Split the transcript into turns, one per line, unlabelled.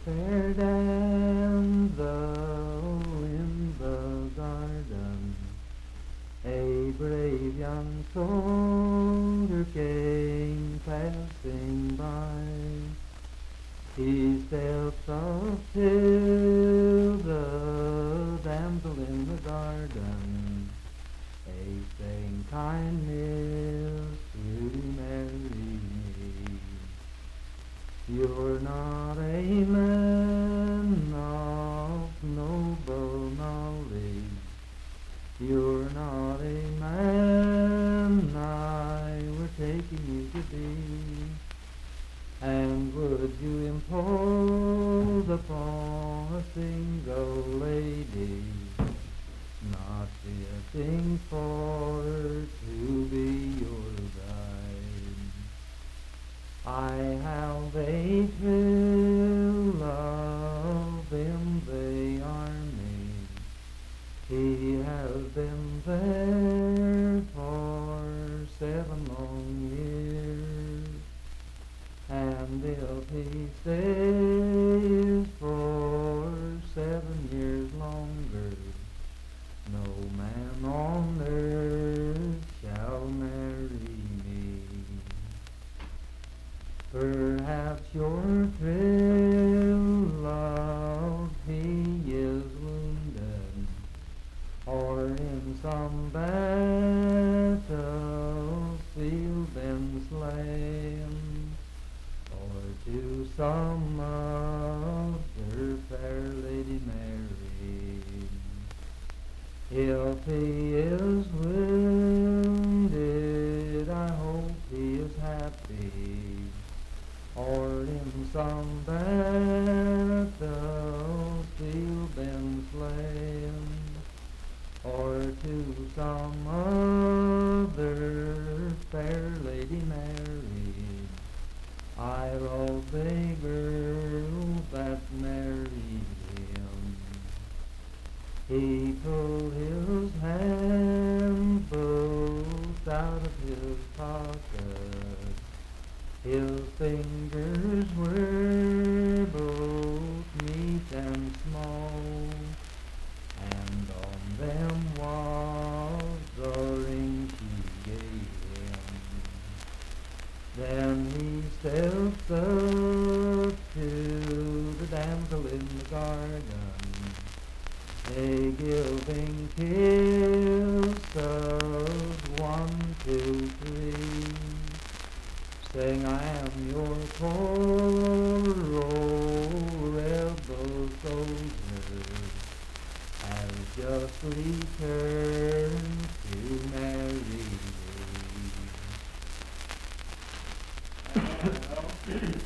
fair damsel in the garden, a brave young soldier came passing by. He steps up to the damsel in the garden, saying, "Kind miss, will you marry me? You're not a man of noble knowledge. You're not a man I were taking you to be. And would you impose upon a single lady, not fitting for her to be your guide? I have a thrill of in the army. He has been there for 7 long years. And if he stays for 7 years longer, no man on earth shall marry me. Perhaps your thrill of he is wounded, or in some battlefield been slain, or to some other fair lady married. If he is wounded, I hope he is happy, or in some battlefield been slain, or to some other fair lady married. I love the girl that married him. He pulled his handbook out of his pocket. His fingers were both neat and small, and on them was the ring she gave him. Then he steps up to the damsel in the garden, a giving kisses 1, 2, 3, saying, "I am your poor old rebel soldier, has just returned to marry me."